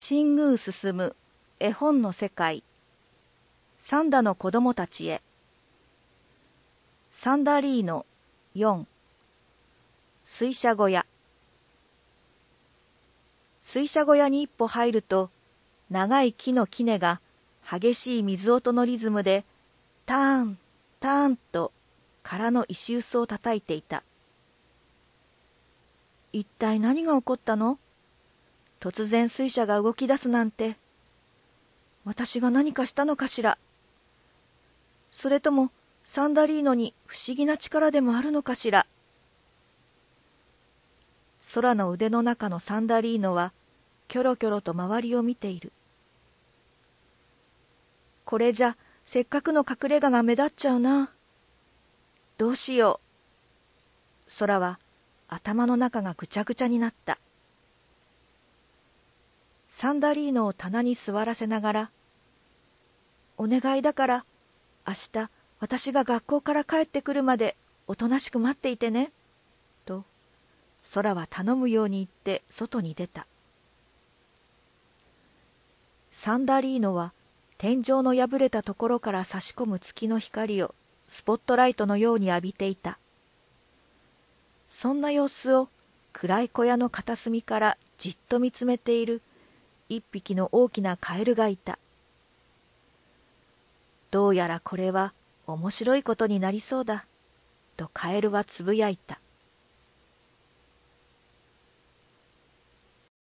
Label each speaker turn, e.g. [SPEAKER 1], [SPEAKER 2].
[SPEAKER 1] 新宮進絵本の世界。サンダの子供たちへ。サンダリーノ4。水車小屋。水車小屋に一歩入ると、長い木の杵が激しい水音のリズムでターンターンと空の石臼を叩いていた。一体何が起こったの？突然水車が動き出すなんて。私が何かしたのかしら。それともサンダリーノに不思議な力でもあるのかしら。空の腕の中のサンダリーノはキョロキョロと周りを見ている。これじゃせっかくの隠れ家が目立っちゃうな。どうしよう。空は頭の中がぐちゃぐちゃになった。サンダリーノを棚に座らせながら、お願いだから明日私が学校から帰ってくるまでおとなしく待っていてね、と空は頼むように言って外に出た。サンダリーノは天井の破れたところから差し込む月の光をスポットライトのように浴びていた。そんな様子を暗い小屋の片隅からじっと見つめている一匹の大きなカエルがいた。どうやらこれは面白いことになりそうだ、とカエルはつぶやいた。